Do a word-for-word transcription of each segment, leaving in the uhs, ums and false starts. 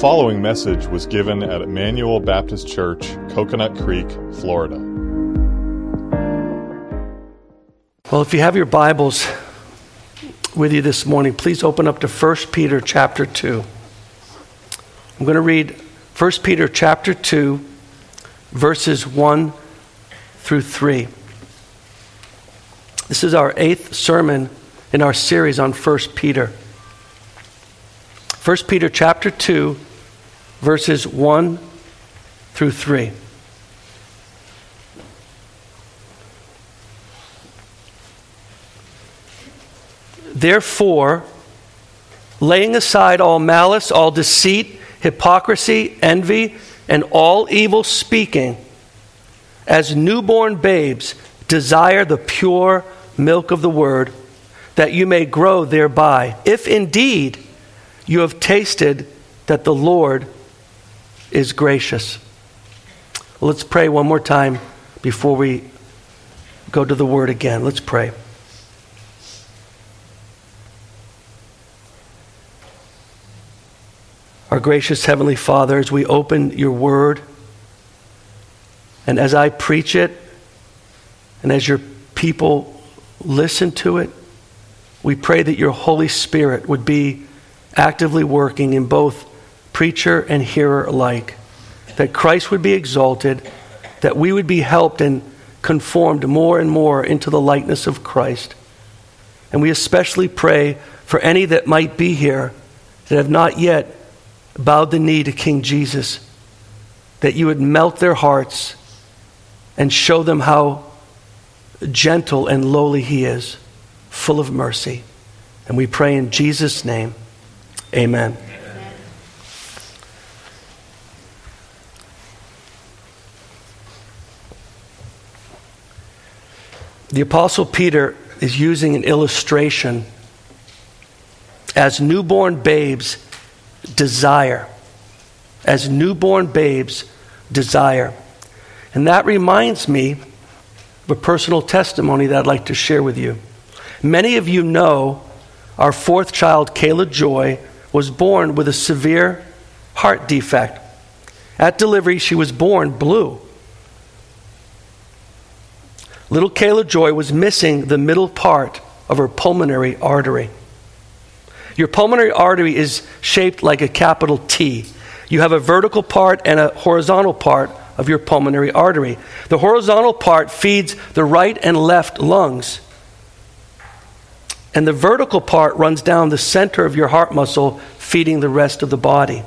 following message was given at Emmanuel Baptist Church, Coconut Creek, Florida. Well, if you have your Bibles with you this morning, please open up to First Peter chapter two. I'm going to read First Peter chapter two, verses one through three. This is our eighth sermon in our series on First Peter. First Peter chapter two, verses one through three. Therefore, laying aside all malice, all deceit, hypocrisy, envy, and all evil speaking, as newborn babes desire the pure milk of the word, that you may grow thereby, if indeed you have tasted that the Lord is gracious. Well, let's pray one more time before we go to the word again. Let's pray. Our gracious Heavenly Father, as we open your word, and as I preach it, and as your people listen to it, we pray that your Holy Spirit would be actively working in both preacher and hearer alike, that Christ would be exalted, that we would be helped and conformed more and more into the likeness of Christ. And we especially pray for any that might be here that have not yet bowed the knee to King Jesus, that you would melt their hearts and show them how gentle and lowly he is, full of mercy. And we pray in Jesus' name, amen. Amen. The Apostle Peter is using an illustration as newborn babes desire. As newborn babes desire. And that reminds me of a personal testimony that I'd like to share with you. Many of you know our fourth child, Kayla Joy, was born with a severe heart defect. At delivery, she was born blue. Little Kayla Joy was missing the middle part of her pulmonary artery. Your pulmonary artery is shaped like a capital T. You have a vertical part and a horizontal part of your pulmonary artery. The horizontal part feeds the right and left lungs. And the vertical part runs down the center of your heart muscle, feeding the rest of the body.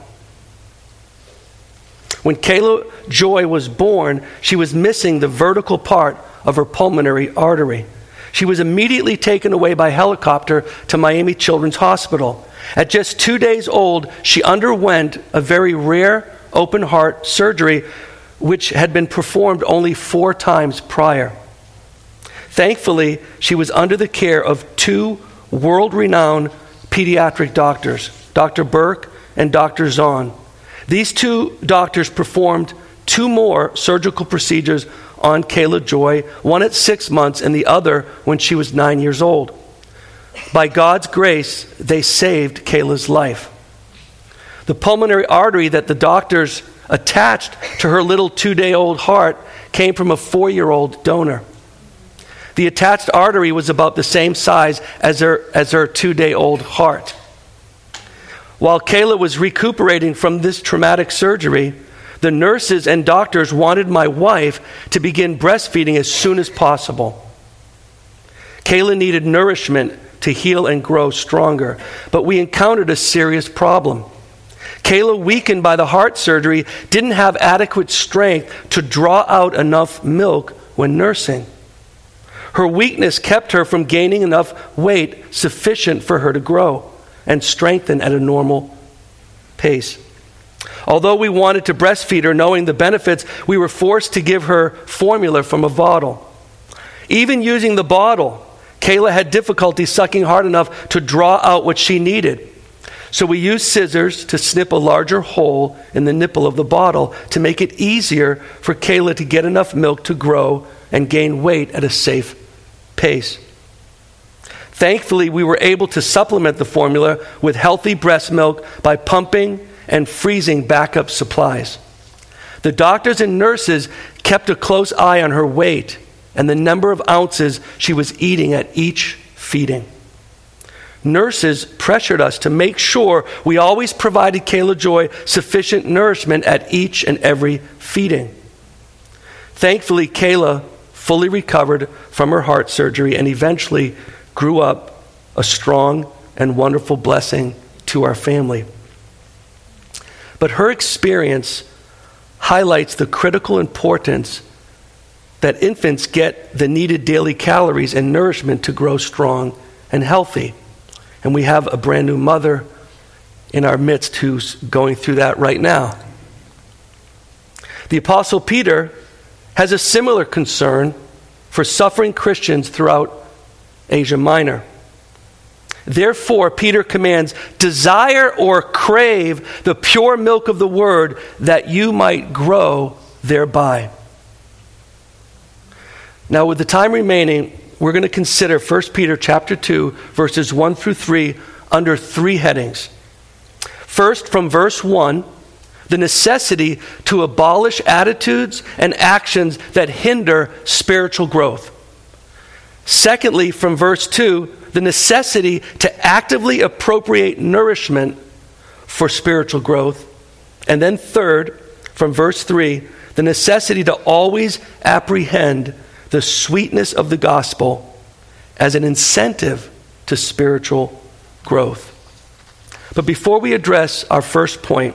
When Kayla Joy was born, she was missing the vertical part of her pulmonary artery. She was immediately taken away by helicopter to Miami Children's Hospital. At just two days old, she underwent a very rare open heart surgery, which had been performed only four times prior. Thankfully, she was under the care of two world-renowned pediatric doctors, Doctor Burke and Doctor Zahn. These two doctors performed two more surgical procedures on Kayla Joy, one at six months and the other when she was nine years old. By God's grace, they saved Kayla's life. The pulmonary artery that the doctors attached to her little two-day-old heart came from a four-year-old donor. The attached artery was about the same size as her, as her two-day-old heart. While Kayla was recuperating from this traumatic surgery, the nurses and doctors wanted my wife to begin breastfeeding as soon as possible. Kayla needed nourishment to heal and grow stronger, but we encountered a serious problem. Kayla, weakened by the heart surgery, didn't have adequate strength to draw out enough milk when nursing. Her weakness kept her from gaining enough weight sufficient for her to grow and strengthen at a normal pace. Although we wanted to breastfeed her, knowing the benefits, we were forced to give her formula from a bottle. Even using the bottle, Kayla had difficulty sucking hard enough to draw out what she needed. So we used scissors to snip a larger hole in the nipple of the bottle to make it easier for Kayla to get enough milk to grow and gain weight at a safe pace. Thankfully, we were able to supplement the formula with healthy breast milk by pumping and freezing backup supplies. The doctors and nurses kept a close eye on her weight and the number of ounces she was eating at each feeding. Nurses pressured us to make sure we always provided Kayla Joy sufficient nourishment at each and every feeding. Thankfully, Kayla fully recovered from her heart surgery and eventually grew up a strong and wonderful blessing to our family. But her experience highlights the critical importance that infants get the needed daily calories and nourishment to grow strong and healthy. And we have a brand new mother in our midst who's going through that right now. The Apostle Peter has a similar concern for suffering Christians throughout Asia Minor. Therefore, Peter commands, desire or crave the pure milk of the word that you might grow thereby. Now, with the time remaining, we're going to consider First Peter chapter two, verses one through three, under three headings. First, from verse one, the necessity to abolish attitudes and actions that hinder spiritual growth. Secondly, from verse two, the necessity to actively appropriate nourishment for spiritual growth. And then third, from verse three, the necessity to always apprehend the sweetness of the gospel as an incentive to spiritual growth. But before we address our first point,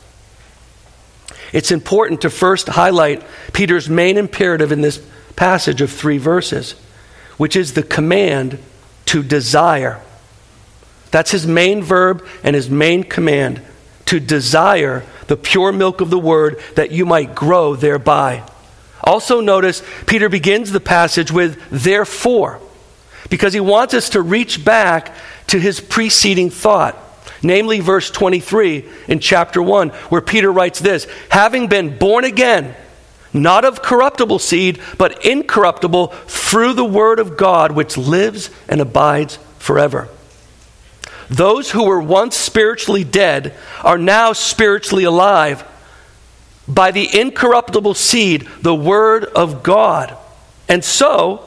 it's important to first highlight Peter's main imperative in this passage of three verses, which is the command to desire. That's his main verb and his main command, to desire the pure milk of the word that you might grow thereby. Also notice Peter begins the passage with therefore, because he wants us to reach back to his preceding thought, namely verse twenty-three in chapter one, where Peter writes this, having been born again, not of corruptible seed, but incorruptible through the word of God, which lives and abides forever. Those who were once spiritually dead are now spiritually alive by the incorruptible seed, the word of God. And so,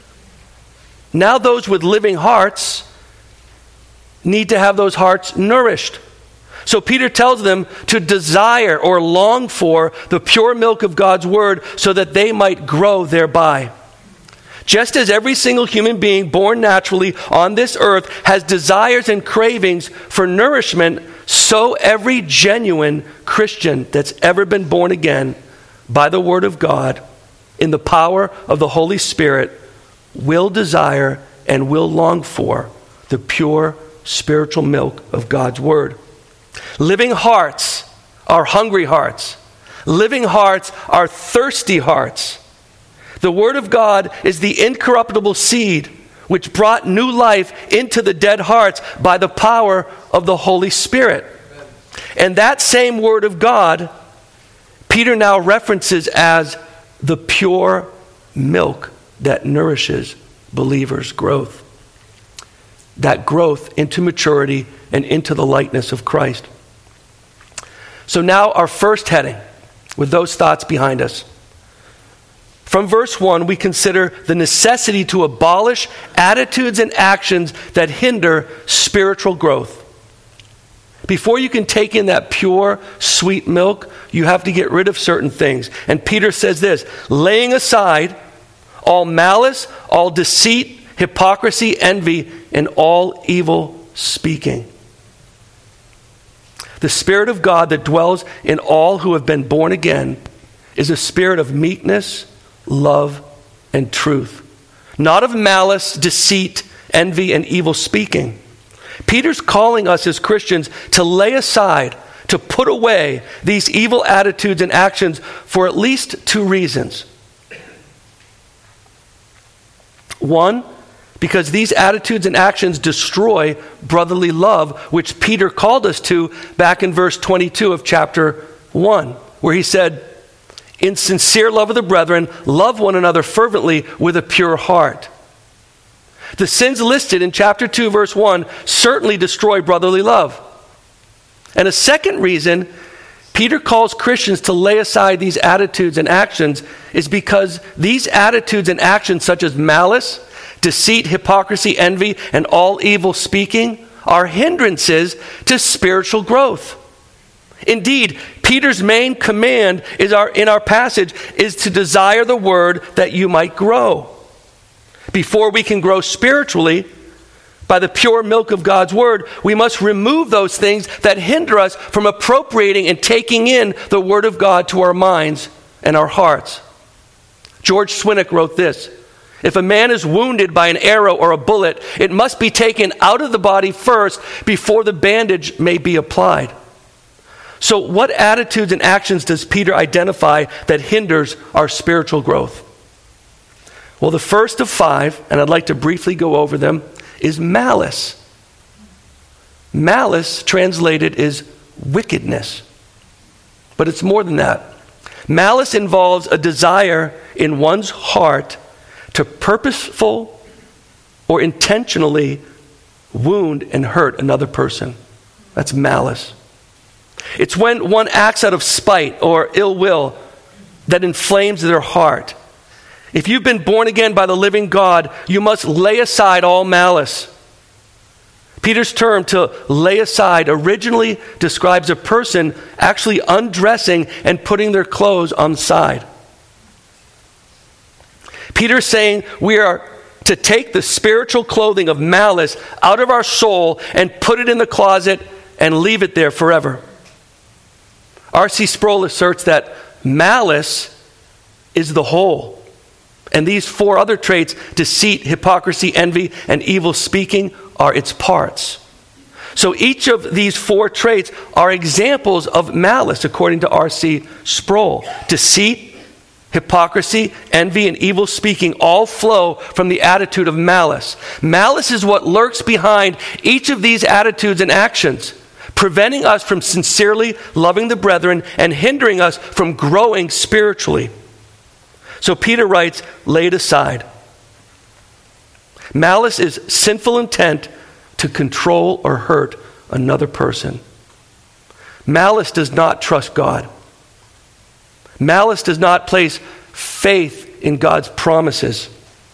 now those with living hearts need to have those hearts nourished. So Peter tells them to desire or long for the pure milk of God's word so that they might grow thereby. Just as every single human being born naturally on this earth has desires and cravings for nourishment, so every genuine Christian that's ever been born again by the word of God in the power of the Holy Spirit will desire and will long for the pure spiritual milk of God's word. Living hearts are hungry hearts. Living hearts are thirsty hearts. The word of God is the incorruptible seed which brought new life into the dead hearts by the power of the Holy Spirit. And that same word of God, Peter now references as the pure milk that nourishes believers' growth. That growth into maturity and into the likeness of Christ. So now our first heading, with those thoughts behind us. From verse one, we consider the necessity to abolish attitudes and actions that hinder spiritual growth. Before you can take in that pure, sweet milk, you have to get rid of certain things. And Peter says this, laying aside all malice, all deceit, hypocrisy, envy, and all evil speaking. The Spirit of God that dwells in all who have been born again is a spirit of meekness, love, and truth. Not of malice, deceit, envy, and evil speaking. Peter's calling us as Christians to lay aside, to put away these evil attitudes and actions for at least two reasons. One, because these attitudes and actions destroy brotherly love, which Peter called us to back in verse twenty-two of chapter one, where he said, in sincere love of the brethren, love one another fervently with a pure heart. The sins listed in chapter two, verse one, certainly destroy brotherly love. And a second reason Peter calls Christians to lay aside these attitudes and actions is because these attitudes and actions, such as malice, deceit, hypocrisy, envy, and all evil speaking, are hindrances to spiritual growth. Indeed, Peter's main command is our, in our passage is to desire the word that you might grow. Before we can grow spiritually, by the pure milk of God's word, we must remove those things that hinder us from appropriating and taking in the word of God to our minds and our hearts. George Swinnock wrote this: if a man is wounded by an arrow or a bullet, it must be taken out of the body first before the bandage may be applied. So what attitudes and actions does Peter identify that hinders our spiritual growth? Well, the first of five, and I'd like to briefly go over them, is malice. Malice, translated, is wickedness. But it's more than that. Malice involves a desire in one's heart to purposeful or intentionally wound and hurt another person. That's malice. It's when one acts out of spite or ill will that inflames their heart. If you've been born again by the living God, you must lay aside all malice. Peter's term to lay aside originally describes a person actually undressing and putting their clothes on the side. Peter's saying we are to take the spiritual clothing of malice out of our soul and put it in the closet and leave it there forever. R C Sproul asserts that malice is the whole. And these four other traits, deceit, hypocrisy, envy, and evil speaking, are its parts. So each of these four traits are examples of malice, according to R C Sproul. Deceit, hypocrisy, envy, and evil speaking all flow from the attitude of malice. Malice is what lurks behind each of these attitudes and actions, preventing us from sincerely loving the brethren and hindering us from growing spiritually. So Peter writes, lay it aside. Malice is sinful intent to control or hurt another person. Malice does not trust God. Malice does not place faith in God's promises.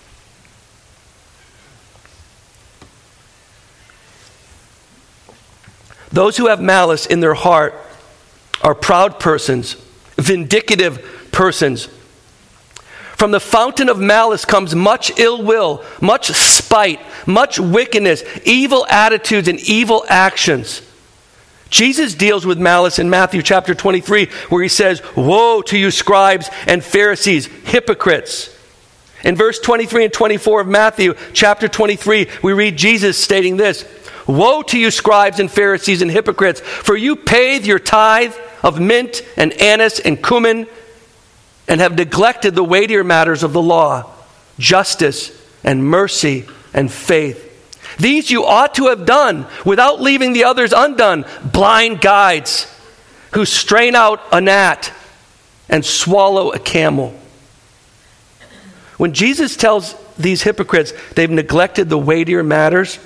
Those who have malice in their heart are proud persons, vindictive persons. From the fountain of malice comes much ill will, much spite, much wickedness, evil attitudes, and evil actions. Jesus deals with malice in Matthew chapter twenty-three, where he says, "Woe to you scribes and Pharisees, hypocrites." In verse twenty-three and twenty-four of Matthew chapter twenty-three, we read Jesus stating this: "Woe to you scribes and Pharisees and hypocrites, for you pay your tithe of mint and anise and cumin, and have neglected the weightier matters of the law, justice and mercy and faith. These you ought to have done without leaving the others undone, blind guides who strain out a gnat and swallow a camel." When Jesus tells these hypocrites they've neglected the weightier matters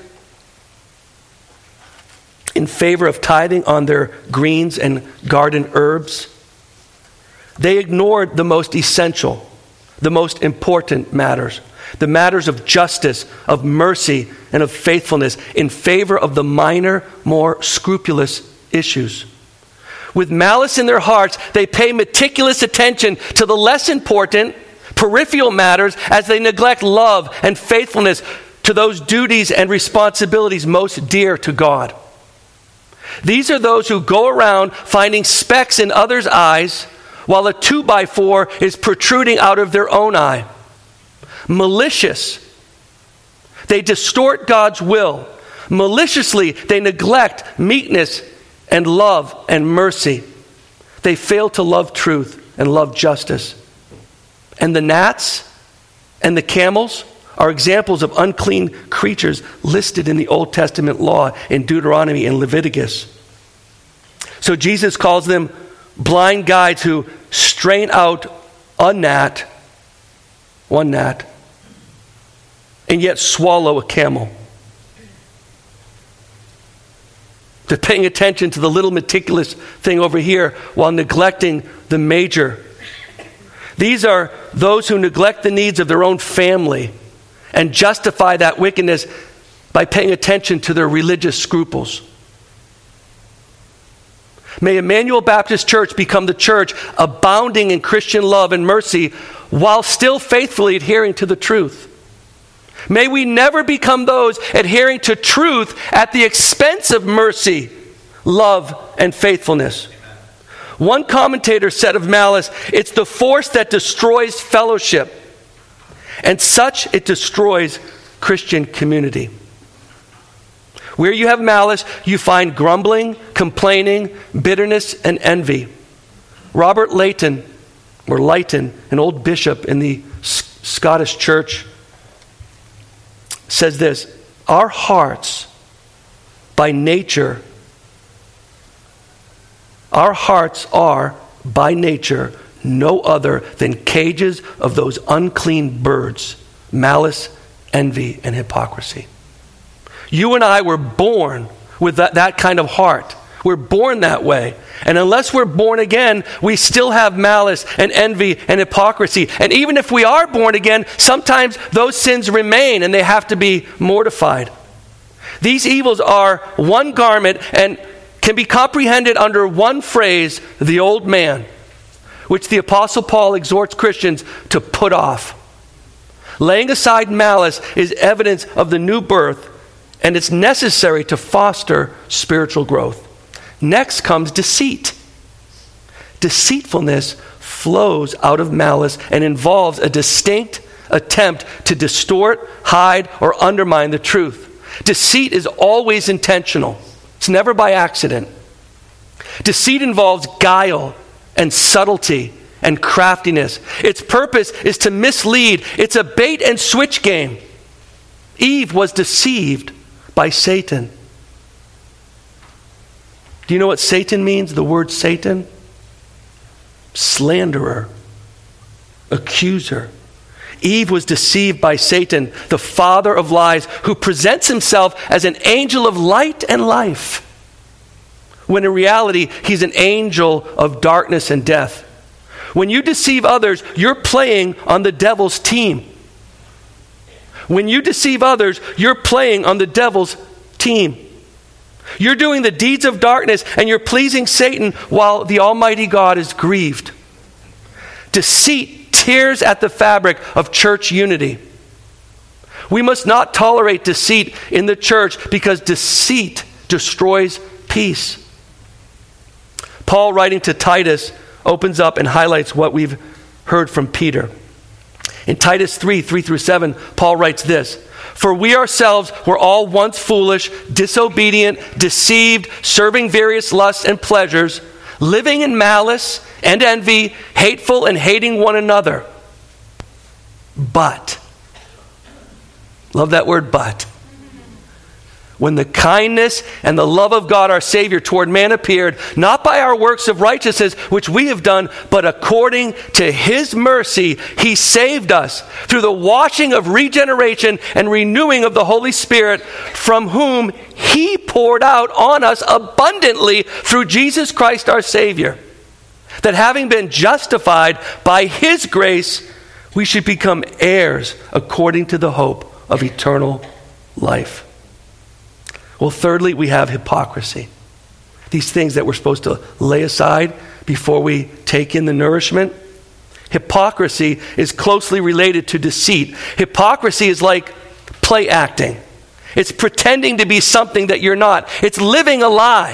in favor of tithing on their greens and garden herbs, they ignored the most essential, the most important matters, the matters of justice, of mercy, and of faithfulness in favor of the minor, more scrupulous issues. With malice in their hearts, they pay meticulous attention to the less important, peripheral matters as they neglect love and faithfulness to those duties and responsibilities most dear to God. These are those who go around finding specks in others' eyes while a two by four is protruding out of their own eye. Malicious. They distort God's will. Maliciously, they neglect meekness and love and mercy. They fail to love truth and love justice. And the gnats and the camels are examples of unclean creatures listed in the Old Testament law in Deuteronomy and Leviticus. So Jesus calls them blind guides who strain out a gnat, one gnat, and yet swallow a camel. to paying attention to the little meticulous thing over here while neglecting the major. These are those who neglect the needs of their own family and justify that wickedness by paying attention to their religious scruples. May Emmanuel Baptist Church become the church abounding in Christian love and mercy while still faithfully adhering to the truth. May we never become those adhering to truth at the expense of mercy, love, and faithfulness. One commentator said of malice, it's the force that destroys fellowship, and such it destroys Christian community. Where you have malice, you find grumbling, complaining, bitterness, and envy. Robert Leighton, or Leighton, an old bishop in the S- Scottish church, says this: our hearts, by nature, our hearts are, by nature, no other than cages of those unclean birds, malice, envy, and hypocrisy. You and I were born with that, that kind of heart. We're born that way. And unless we're born again, we still have malice and envy and hypocrisy. And even if we are born again, sometimes those sins remain and they have to be mortified. These evils are one garment and can be comprehended under one phrase, the old man, which the Apostle Paul exhorts Christians to put off. Laying aside malice is evidence of the new birth, and it's necessary to foster spiritual growth. Next comes deceit. Deceitfulness flows out of malice and involves a distinct attempt to distort, hide, or undermine the truth. Deceit is always intentional. It's never by accident. Deceit involves guile and subtlety and craftiness. Its purpose is to mislead. It's a bait and switch game. Eve was deceived by Satan. Do you know what Satan means? The word Satan? Slanderer, accuser. Eve was deceived by Satan, the father of lies, who presents himself as an angel of light and life, when in reality, he's an angel of darkness and death. When you deceive others, you're playing on the devil's team. When you deceive others, you're playing on the devil's team. You're doing the deeds of darkness and you're pleasing Satan while the Almighty God is grieved. Deceit tears at the fabric of church unity. We must not tolerate deceit in the church because deceit destroys peace. Paul, writing to Titus, opens up and highlights what we've heard from Peter. In Titus three, three through seven, Paul writes this: for we ourselves were all once foolish, disobedient, deceived, serving various lusts and pleasures, living in malice and envy, hateful and hating one another. But, love that word but, when the kindness and the love of God our Savior toward man appeared, not by our works of righteousness which we have done, but according to His mercy, He saved us through the washing of regeneration and renewing of the Holy Spirit, from whom He poured out on us abundantly through Jesus Christ our Savior, that having been justified by His grace, we should become heirs according to the hope of eternal life. Well, thirdly, we have hypocrisy. These things that we're supposed to lay aside before we take in the nourishment. Hypocrisy is closely related to deceit. Hypocrisy is like play acting. It's pretending to be something that you're not. It's living a lie.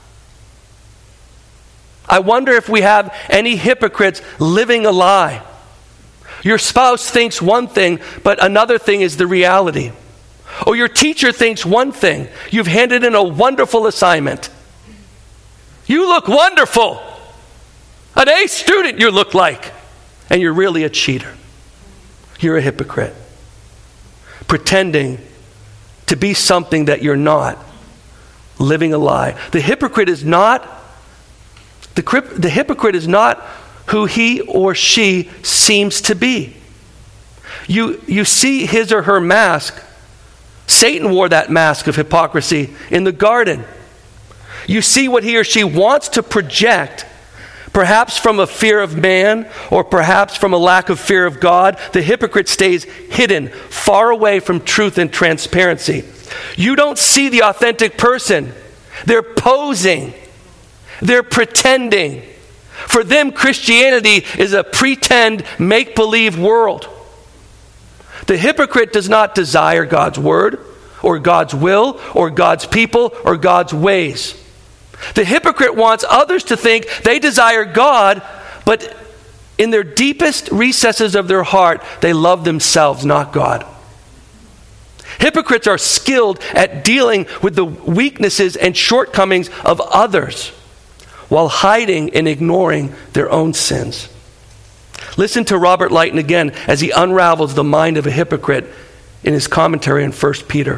I wonder if we have any hypocrites living a lie. Your spouse thinks one thing, but another thing is the reality. Or your teacher thinks one thing. You've handed in a wonderful assignment. You look wonderful. An A student you look like. And you're really a cheater. You're a hypocrite. Pretending to be something that you're not. Living a lie. The hypocrite is not, the, the hypocrite is not who he or she seems to be. You, you see his or her mask. Satan wore that mask of hypocrisy in the garden. You see what he or she wants to project, perhaps from a fear of man or perhaps from a lack of fear of God. The hypocrite stays hidden, far away from truth and transparency. You don't see the authentic person. They're posing. They're pretending. For them, Christianity is a pretend, make-believe world. The hypocrite does not desire God's word or God's will or God's people or God's ways. The hypocrite wants others to think they desire God, but in their deepest recesses of their heart, they love themselves, not God. Hypocrites are skilled at dealing with the weaknesses and shortcomings of others while hiding and ignoring their own sins. Listen to Robert Lighton again as he unravels the mind of a hypocrite in his commentary on First Peter.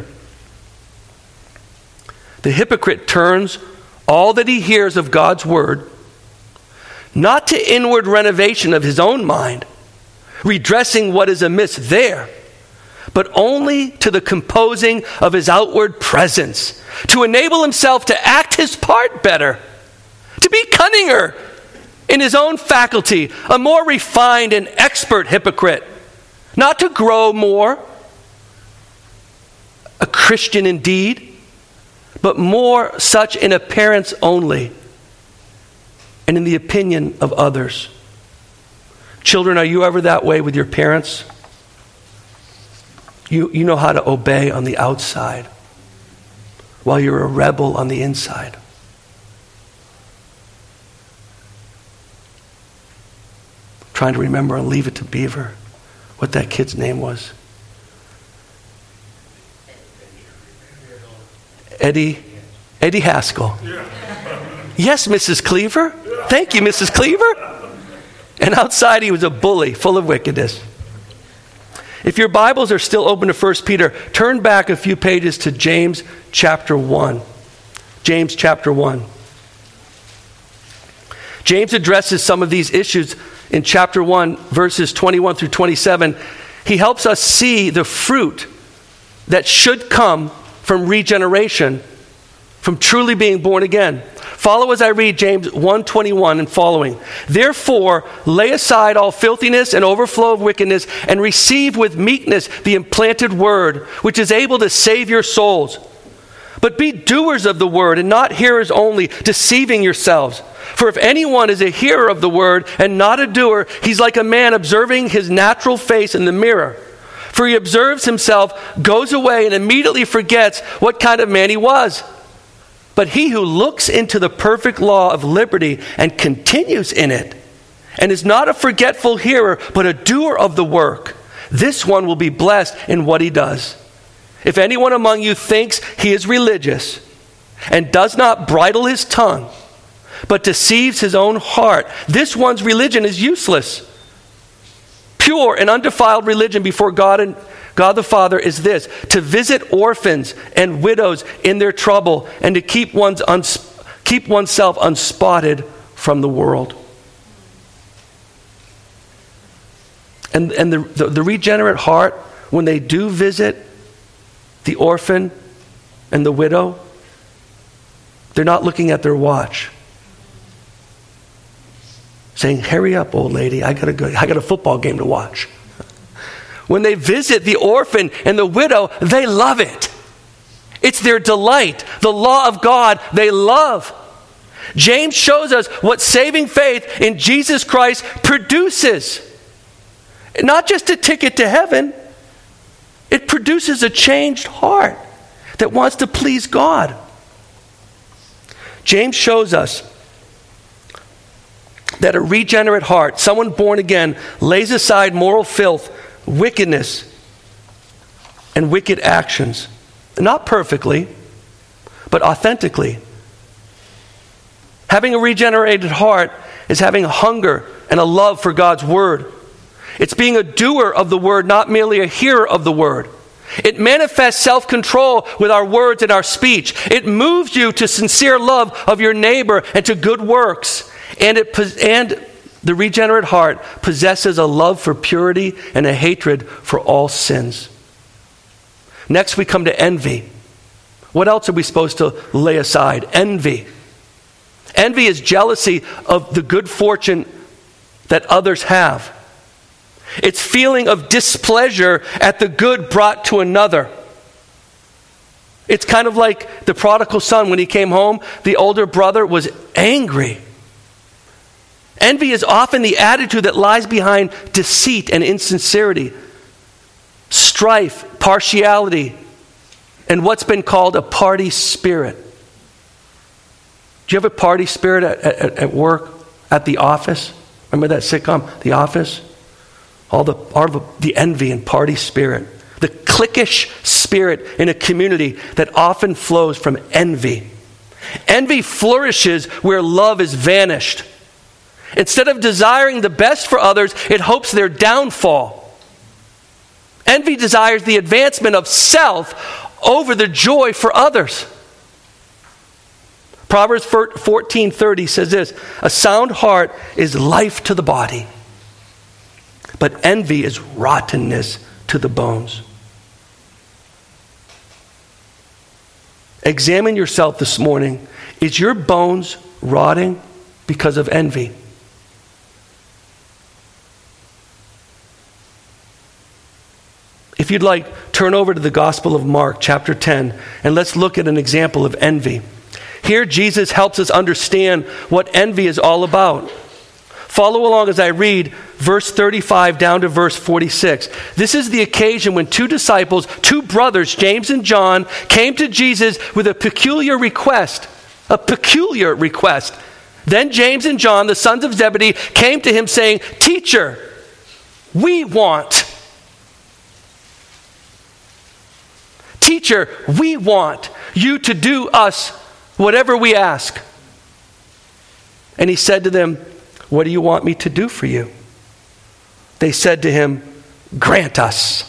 The hypocrite turns all that he hears of God's word not to inward renovation of his own mind, redressing what is amiss there, but only to the composing of his outward presence, to enable himself to act his part better, to be cunninger in his own faculty, a more refined and expert hypocrite, not to grow more, a Christian indeed, but more such in appearance only, and in the opinion of others. Children, are you ever that way with your parents? You, you know how to obey on the outside, while you're a rebel on the inside. Trying to remember and Leave It to Beaver what that kid's name was. Eddie, Eddie Haskell. Yes, Missus Cleaver. Thank you, Missus Cleaver. And outside he was a bully, full of wickedness. If your Bibles are still open to First Peter, turn back a few pages to James chapter one. James chapter one. James addresses some of these issues in chapter one, verses twenty-one through twenty-seven. He helps us see the fruit that should come from regeneration, from truly being born again. Follow as I read James one twenty-one and following. Therefore, lay aside all filthiness and overflow of wickedness, and receive with meekness the implanted word, which is able to save your souls. But be doers of the word, and not hearers only, deceiving yourselves. For if anyone is a hearer of the word and not a doer, he's like a man observing his natural face in the mirror. For he observes himself, goes away, and immediately forgets what kind of man he was. But he who looks into the perfect law of liberty and continues in it, and is not a forgetful hearer, but a doer of the work, this one will be blessed in what he does. If anyone among you thinks he is religious and does not bridle his tongue, but deceives his own heart, this one's religion is useless. Pure and undefiled religion before God and God the Father is this: to visit orphans and widows in their trouble, and to keep one's uns- keep oneself unspotted from the world. And, and the, the, the regenerate heart, when they do visit the orphan and the widow, they're not looking at their watch, saying, "Hurry up, old lady, I gotta go, I got a football game to watch." When they visit the orphan and the widow, they love it. It's their delight. The law of God they love. James shows us what saving faith in Jesus Christ produces. Not just a ticket to heaven. It produces a changed heart that wants to please God. James shows us that a regenerate heart, someone born again, lays aside moral filth, wickedness, and wicked actions. Not perfectly, but authentically. Having a regenerated heart is having a hunger and a love for God's word. It's being a doer of the word, not merely a hearer of the word. It manifests self-control with our words and our speech. It moves you to sincere love of your neighbor and to good works. And it and the regenerate heart possesses a love for purity and a hatred for all sins. Next we come to envy. What else are we supposed to lay aside? Envy. Envy is jealousy of the good fortune that others have. It's feeling of displeasure at the good brought to another. It's kind of like the prodigal son. When he came home, the older brother was angry. Envy is often the attitude that lies behind deceit and insincerity, strife, partiality, and what's been called a party spirit. Do you have a party spirit at, at, at work, at the office? Remember that sitcom, The Office? All the, all the, the envy and party spirit. The cliquish spirit in a community that often flows from envy. Envy flourishes where love is vanished. Instead of desiring the best for others, it hopes their downfall. Envy desires the advancement of self over the joy for others. Proverbs fourteen thirty says this, a sound heart is life to the body, but envy is rottenness to the bones. Examine yourself this morning. Is your bones rotting because of envy? If you'd like, turn over to the Gospel of Mark, chapter ten, and let's look at an example of envy. Here, Jesus helps us understand what envy is all about. Follow along as I read verse thirty-five down to verse forty-six. This is the occasion when two disciples, two brothers, James and John, came to Jesus with a peculiar request. A peculiar request. Then James and John, the sons of Zebedee, came to him saying, "Teacher, we want..." Teacher, we want you to do us whatever we ask. And he said to them, what do you want me to do for you? They said to him, grant us.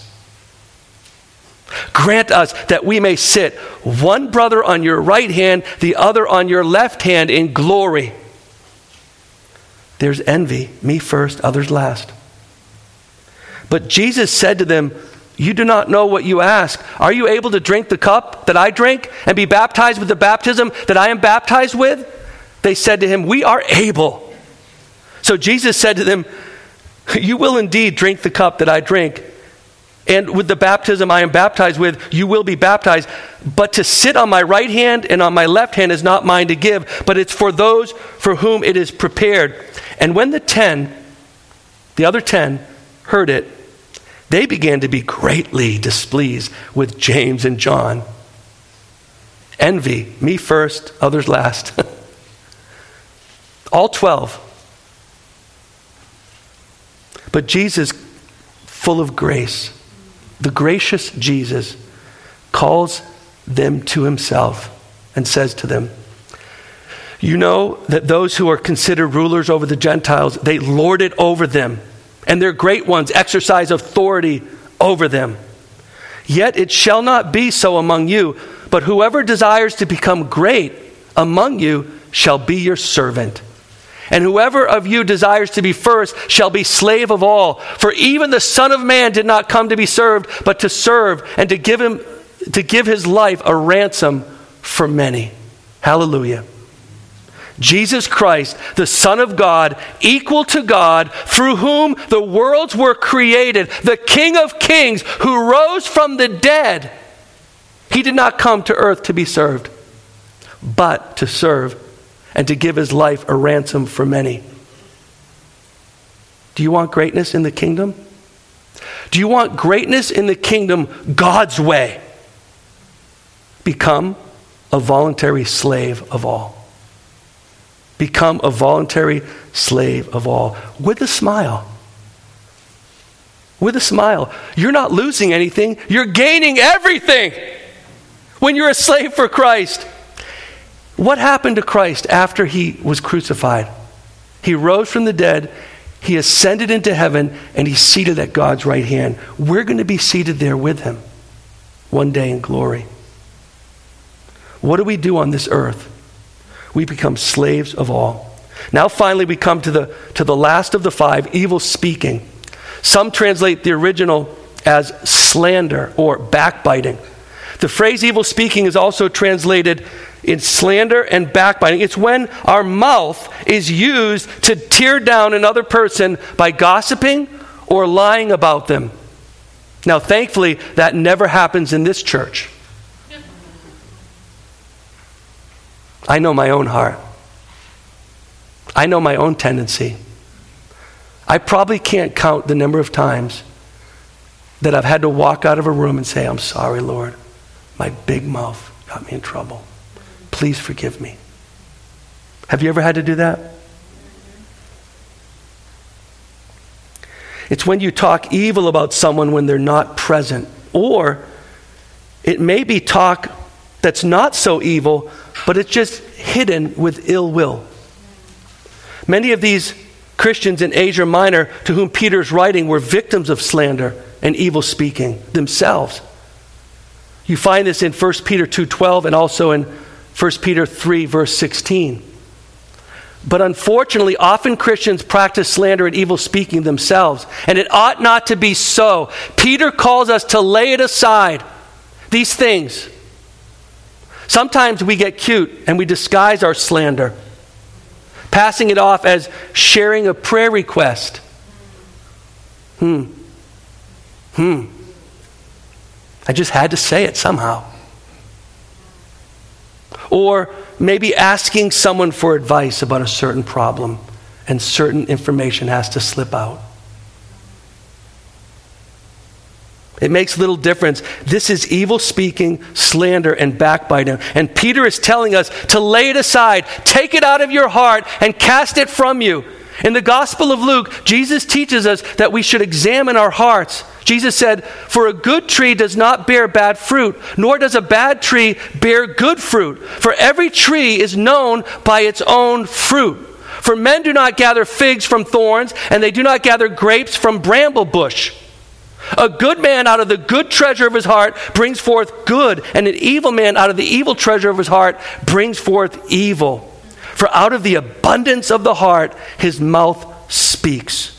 Grant us that we may sit, one brother on your right hand, the other on your left hand in glory. There's envy, me first, others last. But Jesus said to them, you do not know what you ask. Are you able to drink the cup that I drink and be baptized with the baptism that I am baptized with? They said to him, we are able. So Jesus said to them, you will indeed drink the cup that I drink, and with the baptism I am baptized with, you will be baptized. But to sit on my right hand and on my left hand is not mine to give, but it's for those for whom it is prepared. And when the ten, the other ten, heard it, they began to be greatly displeased with James and John. Envy, me first, others last. All twelve. But Jesus, full of grace, the gracious Jesus, calls them to himself and says to them, you know that those who are considered rulers over the Gentiles, they lord it over them, and their great ones exercise authority over them. Yet it shall not be so among you, but whoever desires to become great among you shall be your servant. And whoever of you desires to be first shall be slave of all. For even the Son of Man did not come to be served, but to serve and to give him to give his life a ransom for many. Hallelujah. Jesus Christ, the Son of God, equal to God, through whom the worlds were created, the King of Kings, who rose from the dead. He did not come to earth to be served, but to serve and to give his life a ransom for many. Do you want greatness in the kingdom? Do you want greatness in the kingdom God's way? Become a voluntary slave of all. Become a voluntary slave of all. With a smile. With a smile. You're not losing anything. You're gaining everything when you're a slave for Christ. What happened to Christ after he was crucified? He rose from the dead. He ascended into heaven, and he's seated at God's right hand. We're going to be seated there with him one day in glory. What do we do on this earth? We become slaves of all. Now finally we come to the, to the last of the five, evil speaking. Some translate the original as slander or backbiting. The phrase evil speaking is also translated in slander and backbiting. It's when our mouth is used to tear down another person by gossiping or lying about them. Now, thankfully, that never happens in this church. I know my own heart. I know my own tendency. I probably can't count the number of times that I've had to walk out of a room and say, I'm sorry, Lord. My big mouth got me in trouble. Please forgive me. Have you ever had to do that? It's when you talk evil about someone when they're not present. Or it may be talk that's not so evil, but it's just hidden with ill will. Many of these Christians in Asia Minor to whom Peter's writing were victims of slander and evil speaking themselves. You find this in First Peter two twelve and also in First Peter three verse sixteen. But unfortunately, often Christians practice slander and evil speaking themselves, and it ought not to be so. Peter calls us to lay it aside, these things. Sometimes we get cute and we disguise our slander, passing it off as sharing a prayer request. Hmm. Hmm. I just had to say it somehow. Or maybe asking someone for advice about a certain problem and certain information has to slip out. It makes little difference. This is evil speaking, slander, and backbiting. And Peter is telling us to lay it aside, take it out of your heart, and cast it from you. In the Gospel of Luke, Jesus teaches us that we should examine our hearts. Jesus said, "For a good tree does not bear bad fruit, nor does a bad tree bear good fruit. For every tree is known by its own fruit. For men do not gather figs from thorns, and they do not gather grapes from bramble bush. A good man out of the good treasure of his heart brings forth good, and an evil man out of the evil treasure of his heart brings forth evil. For out of the abundance of the heart, his mouth speaks.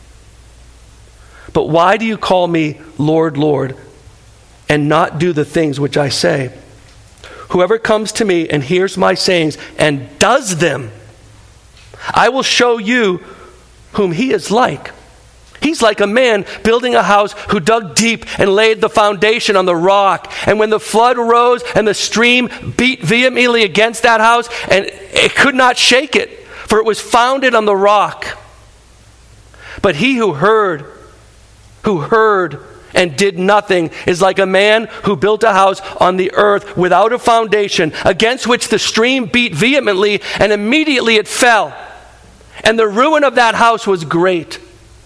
But why do you call me Lord, Lord, and not do the things which I say? Whoever comes to me and hears my sayings and does them, I will show you whom he is like. He's like a man building a house who dug deep and laid the foundation on the rock. And when the flood rose and the stream beat vehemently against that house, and it could not shake it, for it was founded on the rock. But he who heard, who heard and did nothing is like a man who built a house on the earth without a foundation, against which the stream beat vehemently, and immediately it fell. And the ruin of that house was great."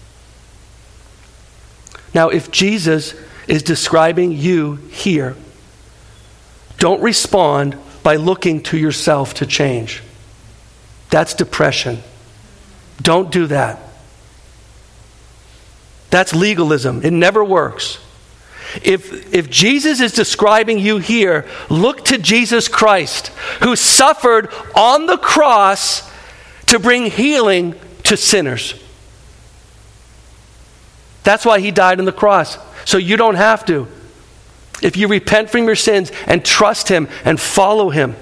Now, if Jesus is describing you here, don't respond by looking to yourself to change. That's depression. Don't do that. That's legalism. It never works. If, if Jesus is describing you here, look to Jesus Christ, who suffered on the cross to bring healing to sinners. That's why he died on the cross, so you don't have to. If you repent from your sins and trust him and follow him.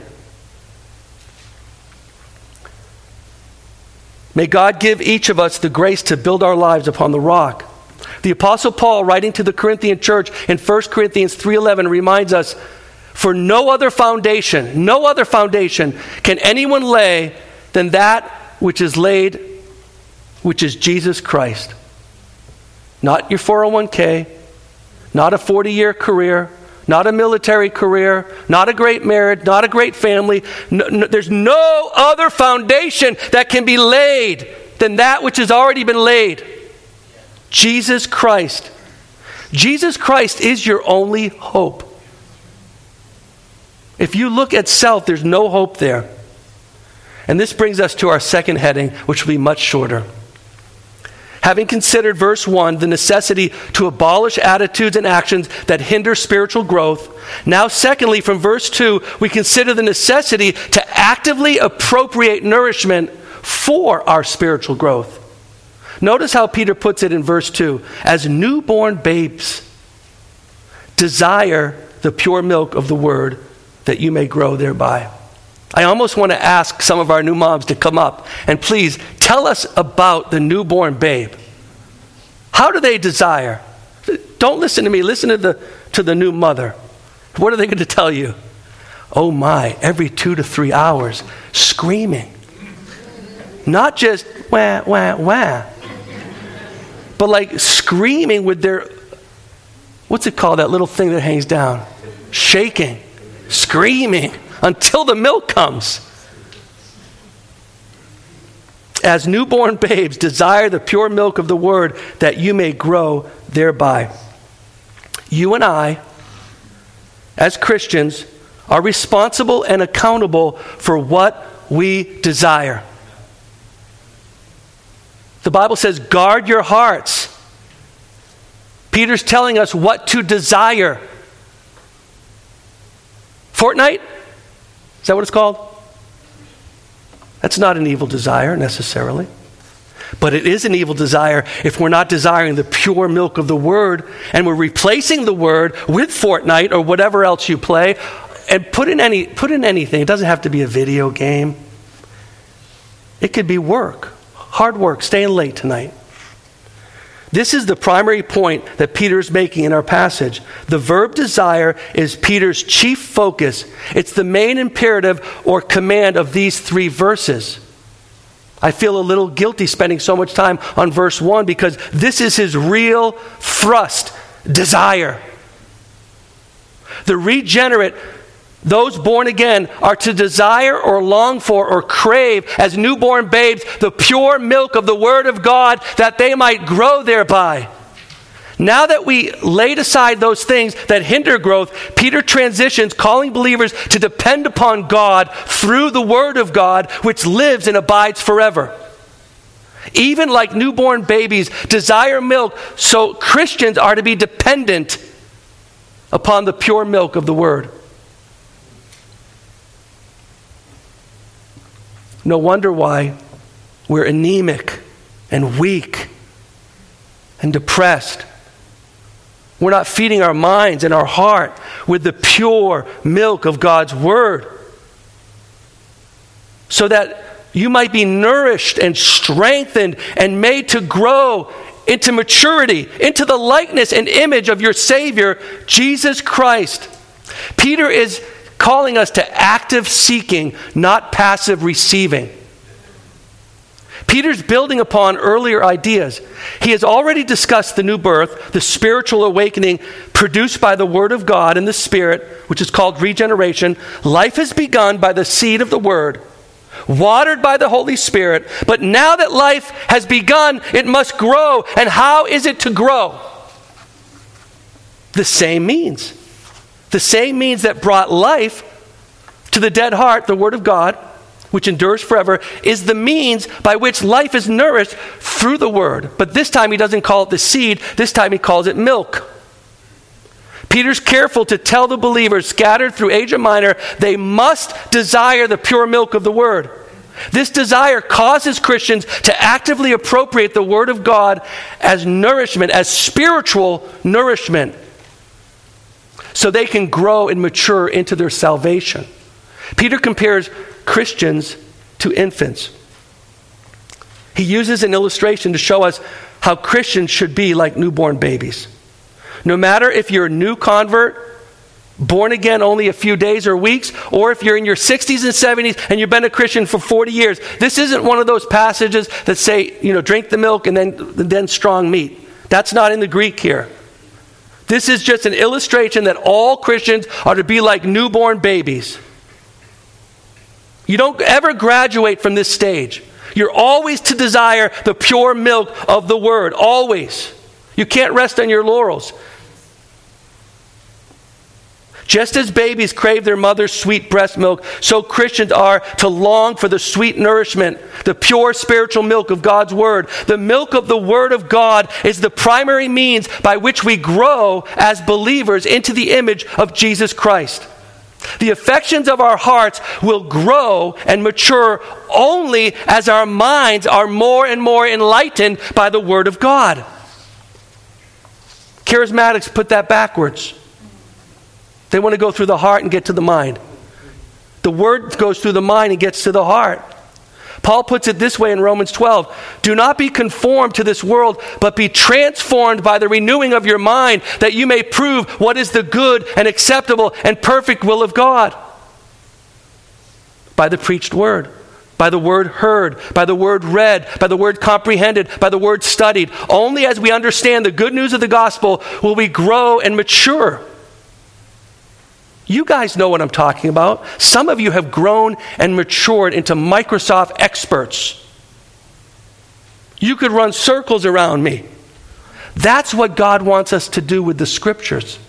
May God give each of us the grace to build our lives upon the rock. The Apostle Paul, writing to the Corinthian church in First Corinthians three eleven, reminds us, "For no other foundation, no other foundation can anyone lay than that which is laid, which is Jesus Christ." Not your four oh one k, not a forty-year career, not a military career, not a great marriage, not a great family. No, no, there's no other foundation that can be laid than that which has already been laid. Jesus Christ. Jesus Christ is your only hope. If you look at self, there's no hope there. And this brings us to our second heading, which will be much shorter. Having considered verse one, the necessity to abolish attitudes and actions that hinder spiritual growth, now secondly, from verse two, we consider the necessity to actively appropriate nourishment for our spiritual growth. Notice how Peter puts it in verse two. As newborn babes, desire the pure milk of the word that you may grow thereby. I almost want to ask some of our new moms to come up and please tell us about the newborn babe. How do they desire? Don't listen to me. Listen to the, to the new mother. What are they going to tell you? Oh my, every two to three hours, screaming. Not just wah, wah, wah. But like screaming with their, what's it called, that little thing that hangs down? Shaking, screaming until the milk comes. As newborn babes, desire the pure milk of the word that you may grow thereby. You and I, as Christians, are responsible and accountable for what we desire. The Bible says, guard your hearts. Peter's telling us what to desire. Fortnite? Is that what it's called? That's not an evil desire necessarily. But it is an evil desire if we're not desiring the pure milk of the Word and we're replacing the Word with Fortnite or whatever else you play and put in any put in anything. It doesn't have to be a video game. It could be work, hard work, staying late tonight. This is the primary point that Peter's making in our passage. The verb desire is Peter's chief focus. It's the main imperative or command of these three verses. I feel a little guilty spending so much time on verse one because this is his real thrust, desire. The regenerate, those born again, are to desire or long for or crave as newborn babes the pure milk of the Word of God that they might grow thereby. Now that we laid aside those things that hinder growth, Peter transitions, calling believers to depend upon God through the Word of God, which lives and abides forever. Even like newborn babies desire milk, so Christians are to be dependent upon the pure milk of the Word. No wonder why we're anemic and weak and depressed. We're not feeding our minds and our heart with the pure milk of God's Word, so that you might be nourished and strengthened and made to grow into maturity, into the likeness and image of your Savior, Jesus Christ. Peter is calling us to active seeking, not passive receiving. Peter's building upon earlier ideas. He has already discussed the new birth, the spiritual awakening produced by the Word of God and the Spirit, which is called regeneration. Life has begun by the seed of the Word, watered by the Holy Spirit. But now that life has begun, it must grow. And how is it to grow? The same means. The same means that brought life to the dead heart, the Word of God, which endures forever, is the means by which life is nourished through the Word. But this time he doesn't call it the seed. This time he calls it milk. Peter's careful to tell the believers scattered through Asia Minor they must desire the pure milk of the Word. This desire causes Christians to actively appropriate the Word of God as nourishment, as spiritual nourishment, so they can grow and mature into their salvation. Peter compares Christians to infants. He uses an illustration to show us how Christians should be like newborn babies. No matter if you're a new convert, born again only a few days or weeks, or if you're in your sixties and seventies and you've been a Christian for forty years, this isn't one of those passages that say, you know, drink the milk and then, then strong meat. That's not in the Greek here. This is just an illustration that all Christians are to be like newborn babies. You don't ever graduate from this stage. You're always to desire the pure milk of the Word, always. You can't rest on your laurels. Just as babies crave their mother's sweet breast milk, so Christians are to long for the sweet nourishment, the pure spiritual milk of God's Word. The milk of the Word of God is the primary means by which we grow as believers into the image of Jesus Christ. The affections of our hearts will grow and mature only as our minds are more and more enlightened by the Word of God. Charismatics put that backwards. They want to go through the heart and get to the mind. The The word goes through the mind and gets to the heart. Paul puts it this way in Romans twelve. Do not be conformed to this world, but be transformed by the renewing of your mind, that you may prove what is the good and acceptable and perfect will of God. By the preached word, by the word heard, by the word read, by the word comprehended, by the word studied. Only as we understand the good news of the gospel will we grow and mature. You guys know what I'm talking about. Some of you have grown and matured into Microsoft experts. You could run circles around me. That's what God wants us to do with the scriptures.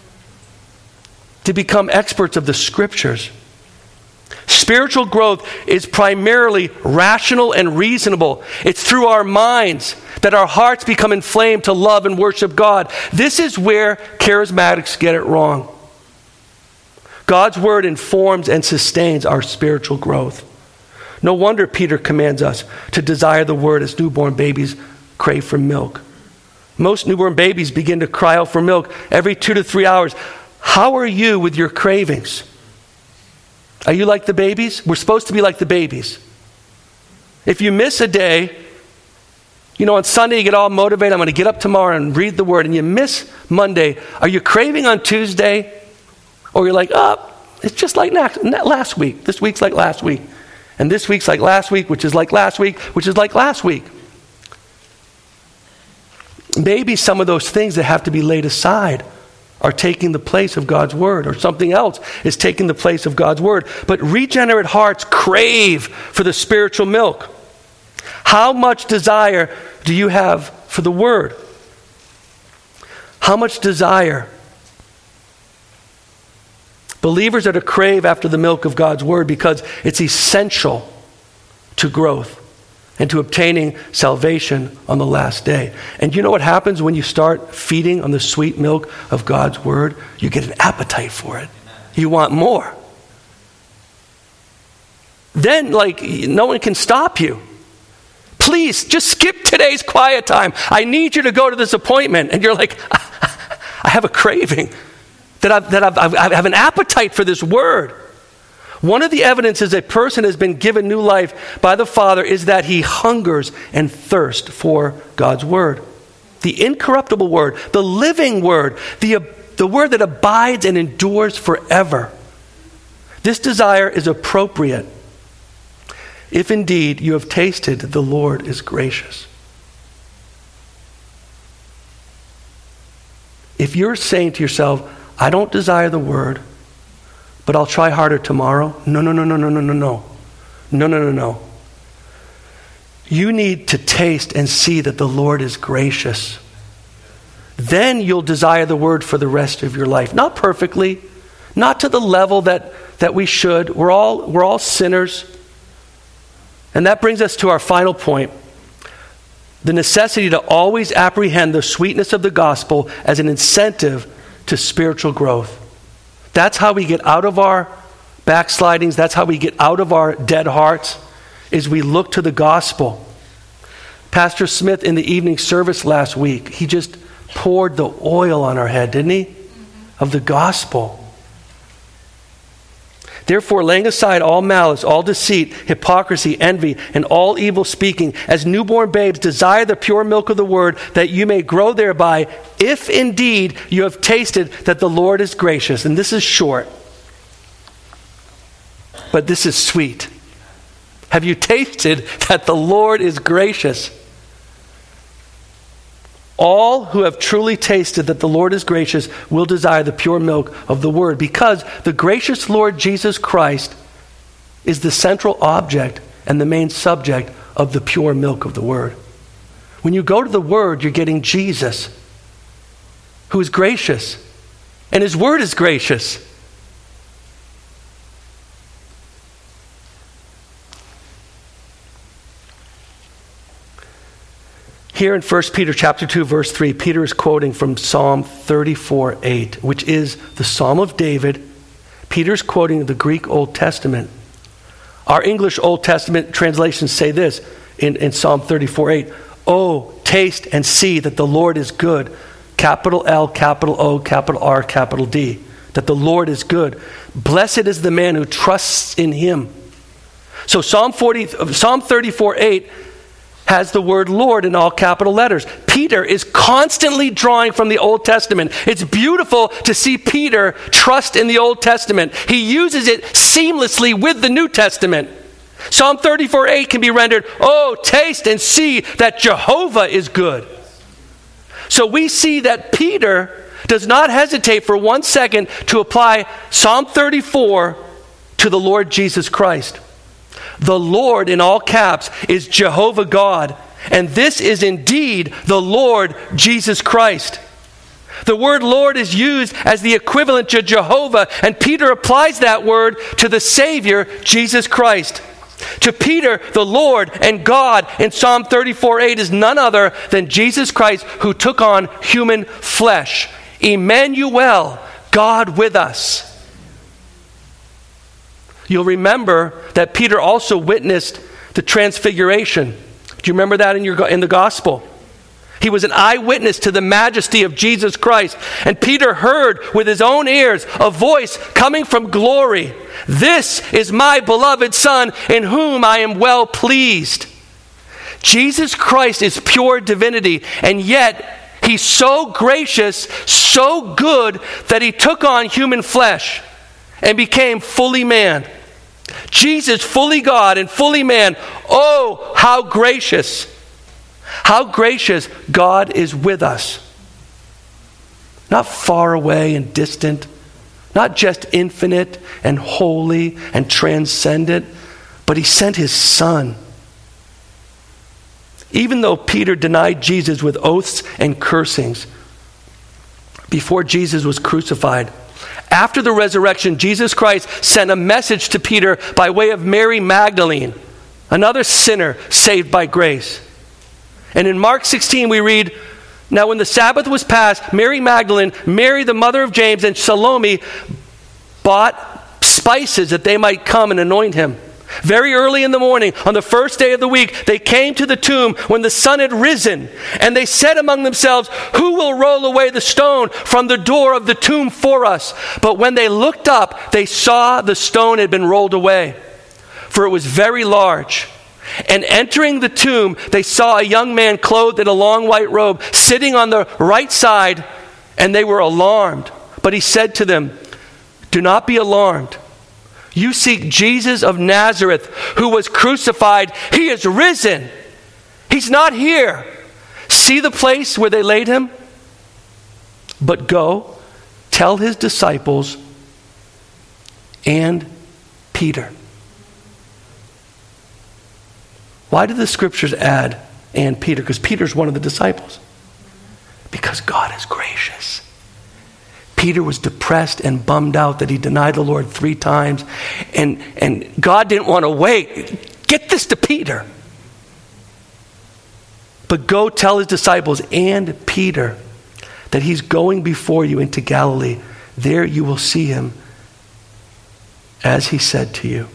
To become experts of the scriptures. Spiritual growth is primarily rational and reasonable. It's through our minds that our hearts become inflamed to love and worship God. This is where charismatics get it wrong. God's word informs and sustains our spiritual growth. No wonder Peter commands us to desire the word as newborn babies crave for milk. Most newborn babies begin to cry out for milk every two to three hours. How are you with your cravings? Are you like the babies? We're supposed to be like the babies. If you miss a day, you know, on Sunday you get all motivated, I'm going to get up tomorrow and read the word, and you miss Monday, are you craving on Tuesday? Or you're like, oh, it's just like last week. This week's like last week. And this week's like last week, which is like last week, which is like last week. Maybe some of those things that have to be laid aside are taking the place of God's word, or something else is taking the place of God's word. But regenerate hearts crave for the spiritual milk. How much desire do you have for the word? How much desire? Believers are to crave after the milk of God's word because it's essential to growth and to obtaining salvation on the last day. And you know what happens when you start feeding on the sweet milk of God's word? You get an appetite for it. You want more. Then, like, no one can stop you. Please, just skip today's quiet time. I need you to go to this appointment. And you're like, I have a craving. That, I've, that I've, I've, I have an appetite for this word. One of the evidences a person has been given new life by the Father is that he hungers and thirsts for God's word. The incorruptible word, the living word, the, the word that abides and endures forever. This desire is appropriate if indeed you have tasted that the Lord is gracious. If you're saying to yourself, I don't desire the word, but I'll try harder tomorrow. No, no, no, no, no, no, no, no. No, no, no, no. You need to taste and see that the Lord is gracious. Then you'll desire the word for the rest of your life. Not perfectly, not to the level that, that we should. We're all, we're all sinners. And that brings us to our final point. The necessity to always apprehend the sweetness of the gospel as an incentive to spiritual growth. That's how we get out of our backslidings. That's how we get out of our dead hearts, is we look to the gospel. Pastor Smith in the evening service last week, he just poured the oil on our head, didn't he? Mm-hmm. Of the gospel. Therefore, laying aside all malice, all deceit, hypocrisy, envy, and all evil speaking, as newborn babes, desire the pure milk of the word, that you may grow thereby, if indeed you have tasted that the Lord is gracious. And this is short, but this is sweet. Have you tasted that the Lord is gracious? All who have truly tasted that the Lord is gracious will desire the pure milk of the word, because the gracious Lord Jesus Christ is the central object and the main subject of the pure milk of the word. When you go to the word, you're getting Jesus, who is gracious, and his word is gracious. Here in First Peter chapter two, verse three, Peter is quoting from Psalm thirty-four eight, which is the Psalm of David. Peter's quoting the Greek Old Testament. Our English Old Testament translations say this in, in Psalm thirty-four eight. Oh, taste and see that the Lord is good. Capital L, capital O, capital R, capital D. That the Lord is good. Blessed is the man who trusts in him. So Psalm forty, Psalm thirty-four eight has the word Lord in all capital letters. Peter is constantly drawing from the Old Testament. It's beautiful to see Peter trust in the Old Testament. He uses it seamlessly with the New Testament. Psalm thirty-four eight can be rendered, oh, taste and see that Jehovah is good. So we see that Peter does not hesitate for one second to apply Psalm thirty-four to the Lord Jesus Christ. The Lord, in all caps, is Jehovah God, and this is indeed the Lord Jesus Christ. The word Lord is used as the equivalent to Jehovah, and Peter applies that word to the Savior, Jesus Christ. To Peter, the Lord and God in Psalm thirty-four eight is none other than Jesus Christ, who took on human flesh. Emmanuel, God with us. You'll remember that Peter also witnessed the transfiguration. Do you remember that in your in the gospel? He was an eyewitness to the majesty of Jesus Christ. And Peter heard with his own ears a voice coming from glory. This is my beloved Son, in whom I am well pleased. Jesus Christ is pure divinity, and yet he's so gracious, so good, that he took on human flesh and became fully man. Jesus, fully God and fully man. Oh, how gracious. How gracious God is with us. Not far away and distant, not just infinite and holy and transcendent, but he sent his Son. Even though Peter denied Jesus with oaths and cursings before Jesus was crucified, after the resurrection, Jesus Christ sent a message to Peter by way of Mary Magdalene, another sinner saved by grace. And in Mark sixteen we read, now when the Sabbath was past, Mary Magdalene, Mary the mother of James, and Salome bought spices that they might come and anoint him. Very early in the morning, on the first day of the week, they came to the tomb when the sun had risen, and they said among themselves, who will roll away the stone from the door of the tomb for us? But when they looked up, they saw the stone had been rolled away, for it was very large. And entering the tomb, they saw a young man clothed in a long white robe, sitting on the right side, and they were alarmed. But he said to them, do not be alarmed. You seek Jesus of Nazareth, who was crucified. He is risen. He's not here. See the place where they laid him? But go, tell his disciples and Peter. Why did the scriptures add and Peter? Because Peter's one of the disciples. Because God is gracious. Peter was depressed and bummed out that he denied the Lord three times. And, and God didn't want to wait. Get this to Peter. But go tell his disciples and Peter that he's going before you into Galilee. There you will see him as he said to you.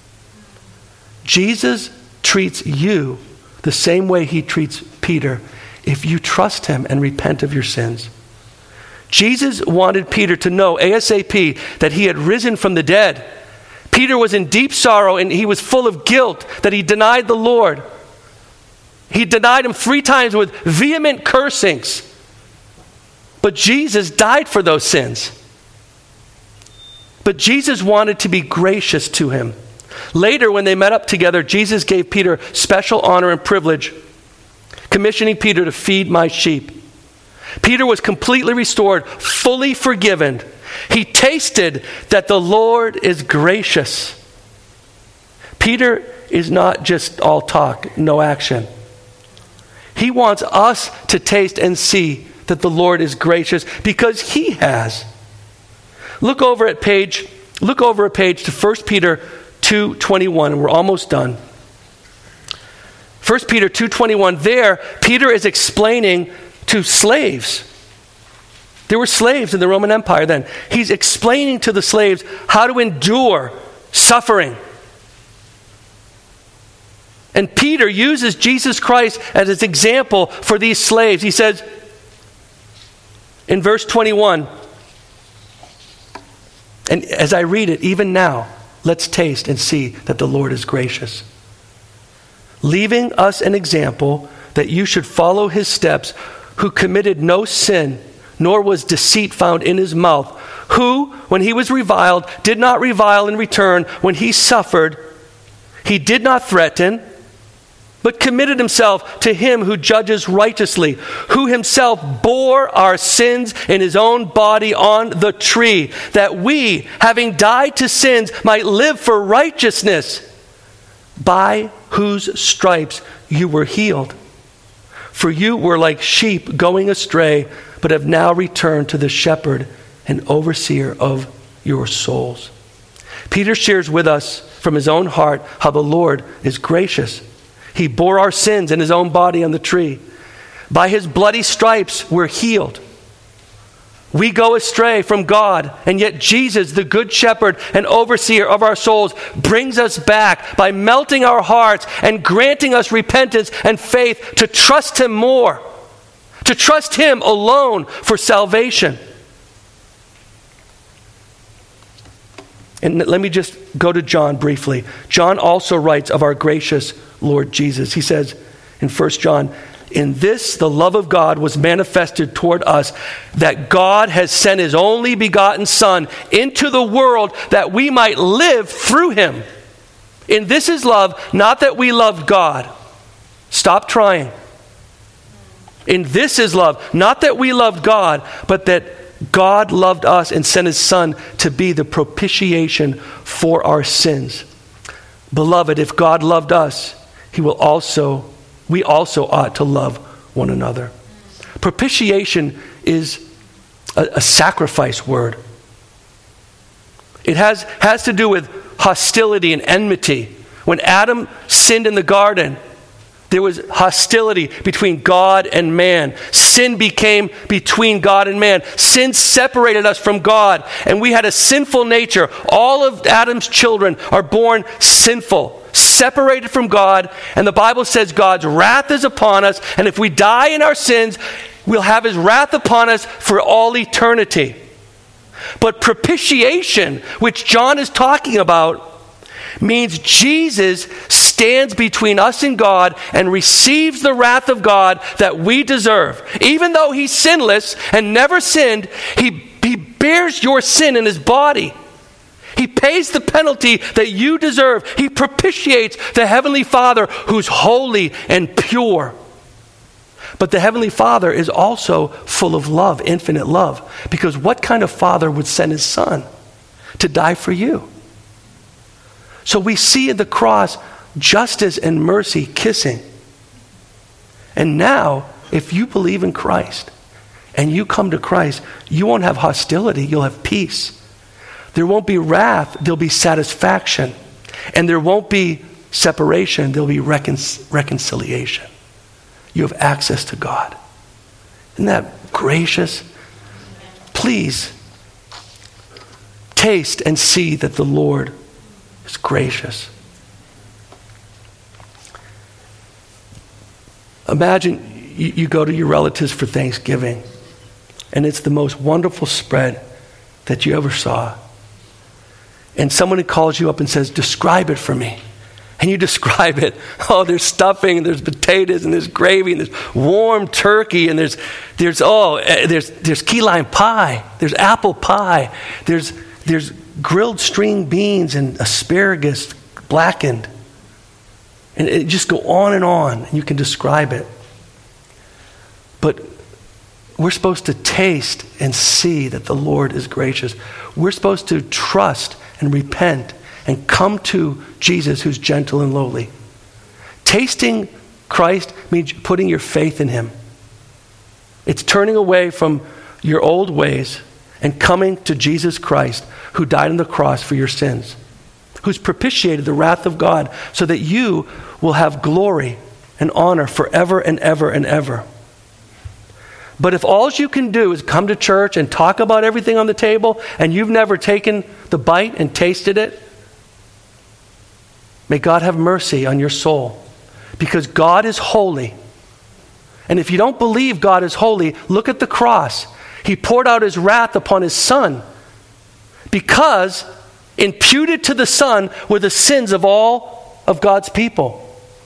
Jesus treats you the same way he treats Peter if you trust him and repent of your sins. Jesus wanted Peter to know ASAP that he had risen from the dead. Peter was in deep sorrow and he was full of guilt that he denied the Lord. He denied him three times with vehement cursings. But Jesus died for those sins. But Jesus wanted to be gracious to him. Later, when they met up together, Jesus gave Peter special honor and privilege, commissioning Peter to feed my sheep. Peter was completely restored, fully forgiven. He tasted that the Lord is gracious. Peter is not just all talk, no action. He wants us to taste and see that the Lord is gracious because he has. Look over at page, look over a page to First Peter two twenty-one, and we're almost done. First Peter two twenty-one, there, Peter is explaining to slaves. There were slaves in the Roman Empire then. He's explaining to the slaves how to endure suffering. And Peter uses Jesus Christ as his example for these slaves. He says in verse twenty-one, And as I read it, even now, let's taste and see that the Lord is gracious. Leaving us an example that you should follow his steps, who committed no sin, nor was deceit found in his mouth, who, when he was reviled, did not revile in return. When he suffered, he did not threaten, but committed himself to him who judges righteously, who himself bore our sins in his own body on the tree, that we, having died to sins, might live for righteousness, by whose stripes you were healed. For you were like sheep going astray, but have now returned to the shepherd and overseer of your souls. Peter shares with us from his own heart how the Lord is gracious. He bore our sins in his own body on the tree. By his bloody stripes we're healed. We go astray from God, and yet Jesus, the good shepherd and overseer of our souls, brings us back by melting our hearts and granting us repentance and faith to trust him more, to trust him alone for salvation. And let me just go to John briefly. John also writes of our gracious Lord Jesus. He says in First John, in this the love of God was manifested toward us, that God has sent his only begotten Son into the world that we might live through him. In this is love, not that we loved God. Stop trying. In this is love, not that we loved God, but that God loved us and sent his Son to be the propitiation for our sins. Beloved, if God loved us, he will also, we also ought to love one another. Propitiation is a, a sacrifice word. It has, has to do with hostility and enmity. When Adam sinned in the garden, there was hostility between God and man. Sin became between God and man. Sin separated us from God, and we had a sinful nature. All of Adam's children are born sinful, separated from God, and the Bible says God's wrath is upon us, and if we die in our sins, we'll have his wrath upon us for all eternity. But propitiation, which John is talking about, means Jesus stands between us and God and receives the wrath of God that we deserve. Even though he's sinless and never sinned, he, he bears your sin in his body. He pays the penalty that you deserve. He propitiates the Heavenly Father who's holy and pure. But the Heavenly Father is also full of love, infinite love. Because what kind of father would send his Son to die for you? So we see in the cross justice and mercy kissing. And now, if you believe in Christ and you come to Christ, you won't have hostility, you'll have peace. There won't be wrath, there'll be satisfaction. And there won't be separation, there'll be recon- reconciliation. You have access to God. Isn't that gracious? Please taste and see that the Lord is gracious. Imagine you, you go to your relatives for Thanksgiving, and it's the most wonderful spread that you ever saw. And someone calls you up and says, describe it for me. And you describe it. Oh, there's stuffing, and there's potatoes, and there's gravy, and there's warm turkey, and there's there's oh, there's there's key lime pie, there's apple pie, there's there's grilled string beans and asparagus blackened. And it just go on and on, and you can describe it. But we're supposed to taste and see that the Lord is gracious. We're supposed to trust and repent and come to Jesus who's gentle and lowly. Tasting Christ means putting your faith in him. It's turning away from your old ways and coming to Jesus Christ who died on the cross for your sins, who's propitiated the wrath of God so that you will have glory and honor forever and ever and ever. But if all you can do is come to church and talk about everything on the table and you've never taken the bite and tasted it, may God have mercy on your soul, because God is holy. And if you don't believe God is holy, look at the cross. He poured out his wrath upon his Son because imputed to the Son were the sins of all of God's people.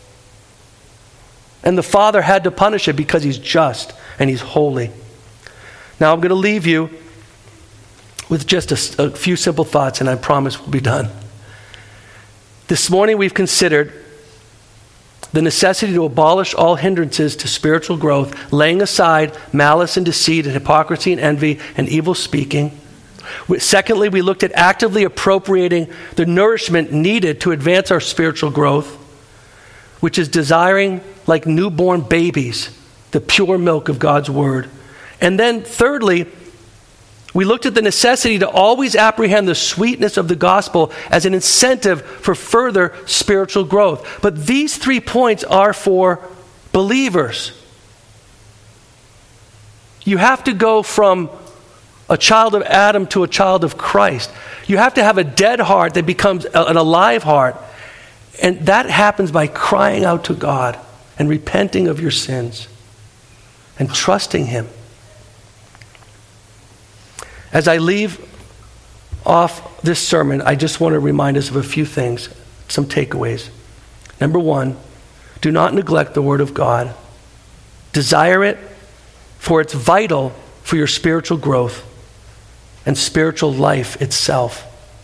And the Father had to punish it because he's just and he's holy. Now I'm going to leave you with just a, a few simple thoughts, and I promise we'll be done. This morning we've considered the necessity to abolish all hindrances to spiritual growth, laying aside malice and deceit and hypocrisy and envy and evil speaking. Secondly, we looked at actively appropriating the nourishment needed to advance our spiritual growth, which is desiring, like newborn babies, the pure milk of God's word. And then thirdly, we looked at the necessity to always apprehend the sweetness of the gospel as an incentive for further spiritual growth. But these three points are for believers. You have to go from a child of Adam to a child of Christ. You have to have a dead heart that becomes an alive heart. And that happens by crying out to God and repenting of your sins and trusting him. As I leave off this sermon, I just want to remind us of a few things, some takeaways. Number one, do not neglect the Word of God. Desire it, for it's vital for your spiritual growth and spiritual life itself.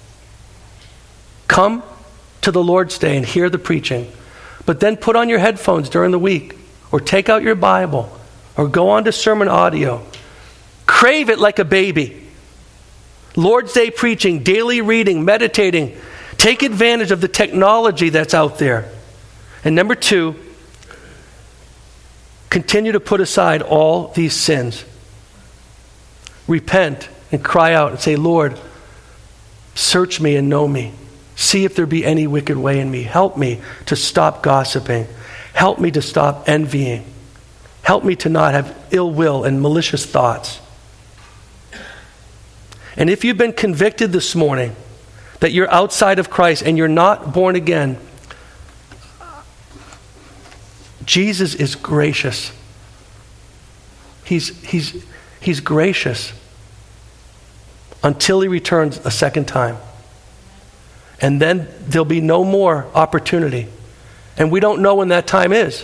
Come to the Lord's Day and hear the preaching, but then put on your headphones during the week, or take out your Bible, or go on to sermon audio. Crave it like a baby. Lord's Day preaching, daily reading, meditating. Take advantage of the technology that's out there. And number two, continue to put aside all these sins. Repent and cry out and say, Lord, search me and know me. See if there be any wicked way in me. Help me to stop gossiping. Help me to stop envying. Help me to not have ill will and malicious thoughts. And if you've been convicted this morning that you're outside of Christ and you're not born again, Jesus is gracious. He's, he's, he's gracious until he returns a second time. And then there'll be no more opportunity. And we don't know when that time is.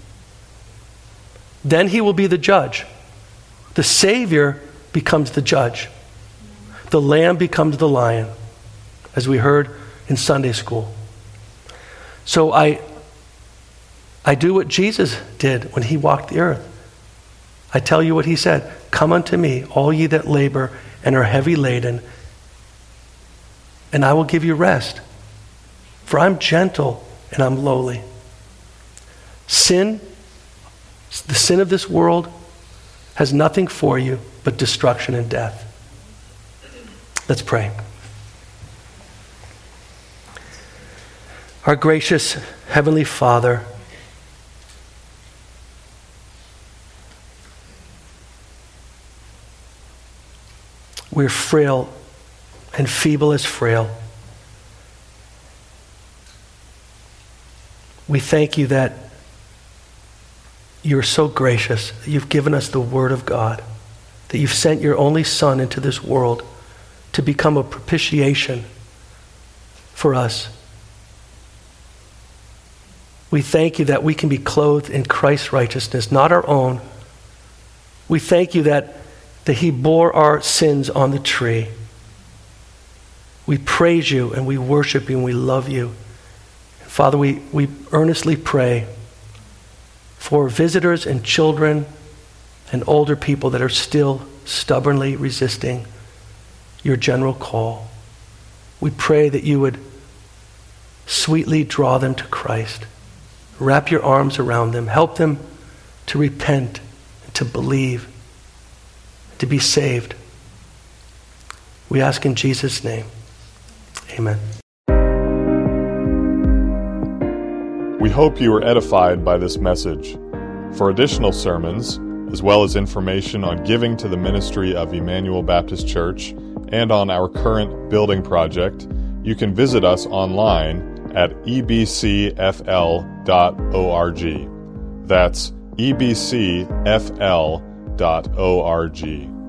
Then he will be the judge. The Savior becomes the judge. The lamb becomes the lion, as we heard in Sunday school. So I, I do what Jesus did when he walked the earth. I tell you what he said, come unto me, all ye that labor and are heavy laden, and I will give you rest. For I'm gentle and I'm lowly. Sin, the sin of this world, has nothing for you but destruction and death. Let's pray. Our gracious Heavenly Father, we're frail and feeble as frail. We thank you that you're so gracious, that you've given us the Word of God, that you've sent your only Son into this world to become a propitiation for us. We thank you that we can be clothed in Christ's righteousness, not our own. We thank you that, that he bore our sins on the tree. We praise you and we worship you and we love you. Father, we, we earnestly pray for visitors and children and older people that are still stubbornly resisting your general call. We pray that you would sweetly draw them to Christ. Wrap your arms around them. Help them to repent, to believe, to be saved. We ask in Jesus' name. Amen. We hope you were edified by this message. For additional sermons, as well as information on giving to the ministry of Emmanuel Baptist Church and on our current building project, you can visit us online at e b c f l dot org. That's e b c f l dot org.